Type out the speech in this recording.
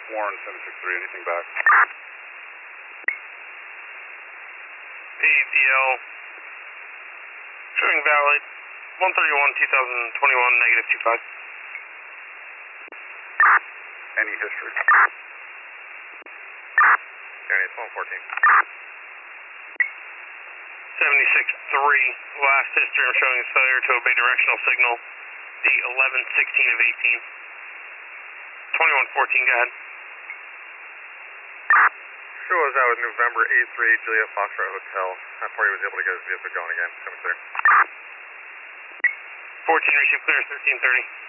Warren 763, anything back? ADL, showing valid, 131, 2021, negative 25. Any history? County, it's 114. 76-3, last history I'm showing is failure to obey directional signal, the 11-16 of 18. 21-14, go ahead. Show us out with November 8-3, Juliet Foxtrot Hotel. That party was able to get his vehicle going again, coming through. 14, receive clear, 1330.